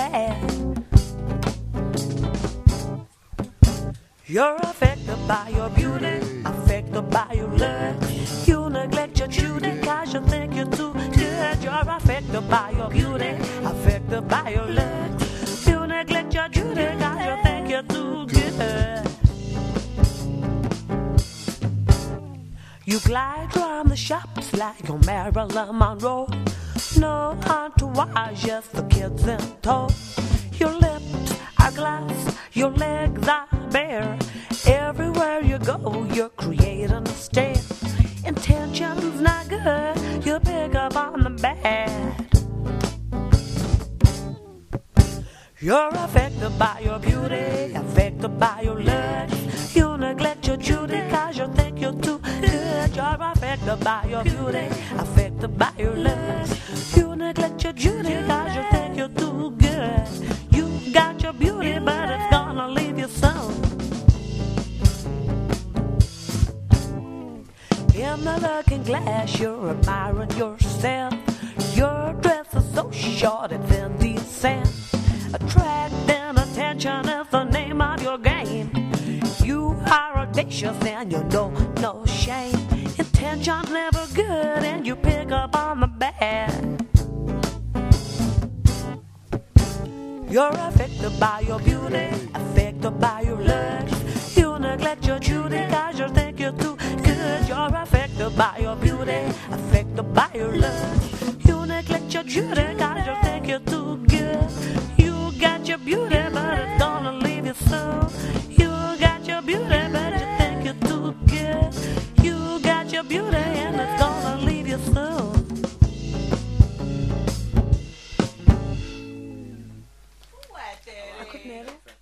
bad. You're affected by your beauty, affected by your looks. You neglect your duty cause you think you're too good. You're affected by your beauty, affected by your looks. You neglect your duty cause you think you're too good. You glide around the shops like you're Marilyn Monroe. No entourage, just the kids in tow. Your lips are glass, your legs are bare. Everywhere you go, you're creating a stare. Intentions not good, you pick up on the bad. You're affected by your beauty, affected by your looks. You neglect your duty cause you think you're too good. You're affected by your beauty, affected by your looks. You neglect your duty cause you think you're too good. You got your beauty but it's gonna leave you soon. In the looking glass you're admiring yourself. Your dress is so short it's indecent. Attracting attention is the name of your game. You are audacious and you know no shame. Intentions never good and you pick up on the bad. You're affected by your beauty, affected by your looks. You neglect your duty cause you think you're too good. You're affected by your beauty, affected by your looks. You neglect your duty cause you think you're too good. You got your beauty but it's gonna leave you soon. You got your beauty but you think you're too good. You got your beauty and it's gonna leave you soon. I couldn't hear it.